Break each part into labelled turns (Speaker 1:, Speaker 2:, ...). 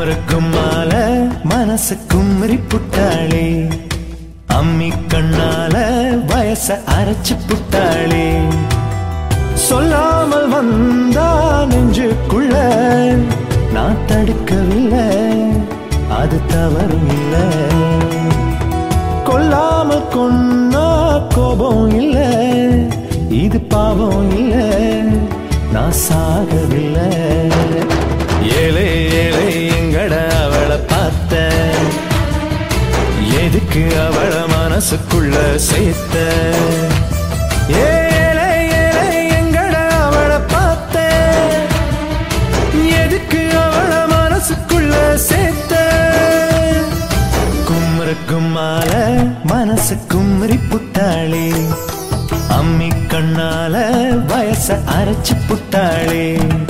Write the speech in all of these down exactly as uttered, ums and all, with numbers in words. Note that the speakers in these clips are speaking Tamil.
Speaker 1: குமரக்கும் மால மனசு குமரி புட்டாளே, அம்மி கண்ணால வயச அரைச்சு புட்டாளே. சொல்லாமல் வந்தா நெஞ்சுக்குள்ள நான் தடுக்கவில்லை, அது தவறும் இல்லை. கொல்லாமல் கொன்னா கோபம் இல்லை, இது பாவம் இல்லை, நான் சாகவில்லை. ஏழை ஏழை எங்கட அவளை பார்த்த, எதுக்கு அவளை மனசுக்குள்ள சேர்த்த. ஏழை ஏழை எங்கட அவளை பார்த்த, எதுக்கு அவளை மனசுக்குள்ள சேர்த்த. குமரக்கும் மால மனசு குமரி புட்டாளே, அம்மி கண்ணால வயச அரைச்சு புட்டாளே.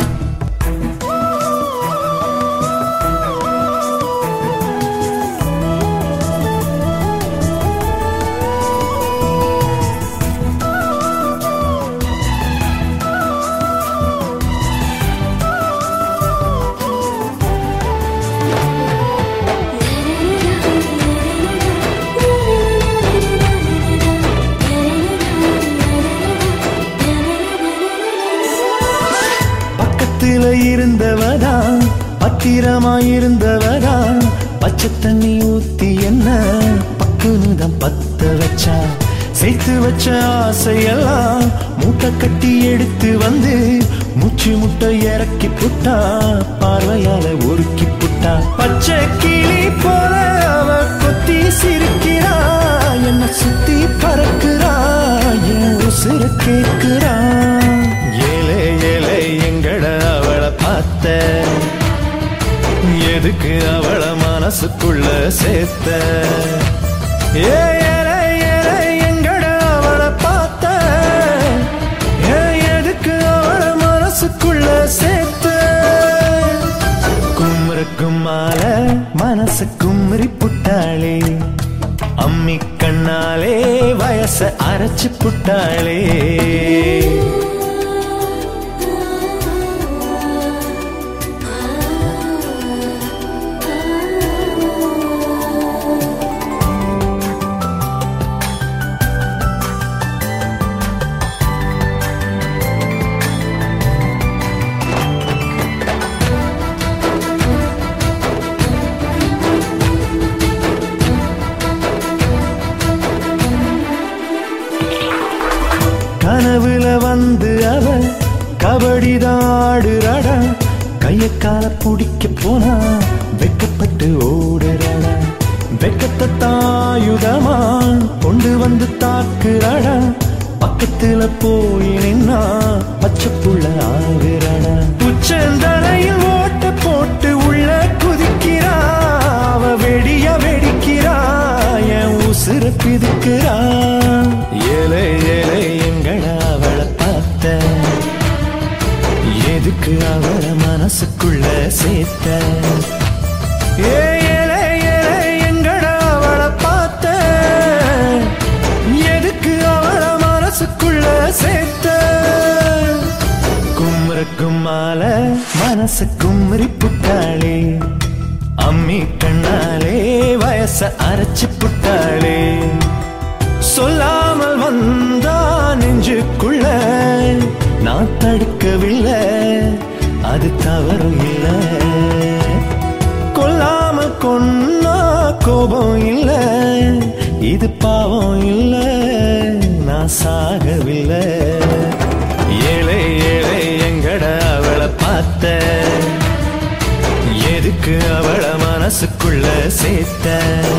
Speaker 1: இருந்தவதான் பத்திரமாயிருந்தவதான், பச்சை தண்ணி ஊத்தி என்ன பக்குனுதான் பத்த வச்சா. சேர்த்து வச்ச ஆசையெல்லாம் மூட்டை கட்டி எடுத்து வந்து மூச்சு முட்டை இறக்கி புட்டா, பார்வையால ஒருக்கி புட்டா. பச்சை கிளி போல அவ கொத்தி சிரிக்கிறா, என்ன சுத்தி பறக்குறா, என் உசுர கேட்கிறா. ஏழை ஏழை எங்கட அவளை பார்த்த, எதுக்கு அவளை மனசுக்குள்ள சேர்த்த. ஏழை ஏழை எங்கட அவளை பார்த்த, எதுக்கு அவளை மனசுக்குள்ள சேர்த்த. குமரக்கும் மால மனசு குமரி புட்டாளே, அம்மி கண்ணாலே வயச அரைச்சு புட்டாளே. கனவுல வந்து அவ கபடிதான் ஆடுறாடா, கைய கால பிடிக்க போனா வெக்கப்பட்டு ஓடுறாடா. வெக்கத்தை தாயுதமா கொண்டு வந்து தாக்குறாடா, பக்கத்துல போய் நின்னா பச்சை புள்ள ஆகுறாடா. உச்சந்தலையில் ஓட்ட போட்டு உள்ள குதிக்கிறா, அவ வெடிய வெடிக்கிறா, என் உசுர பிதுக்கிறா. ஏழை ஏழை எங்கட அவளை பார்த்த, எதுக்கு அவளை மனசுக்குள்ள சேர்த்த. ஏழை ஏழை எங்கட அவளை பார்த்த, எதுக்கு அவளை மனசுக்குள்ள சேர்த்த. குமரக்கும் மால மனசு குமரி புட்டாளே, அம்மி கண்ணாலே வயச அரைச்சு புட்டாளே. சொல்லாமல் வந்தா நெஞ்சுக்குள்ள நான் தடுக்கவில்லை, அது தவறும் இல்லை. கொல்லாமல் கொன்னா கோபம் இல்லை, இது பாவம் இல்லை, நான் சாகவில்லை. ஏழை ஏழை எங்கட அவளை பார்த்த, எதுக்கு அவளை மனசுக்குள்ள சேர்த்த.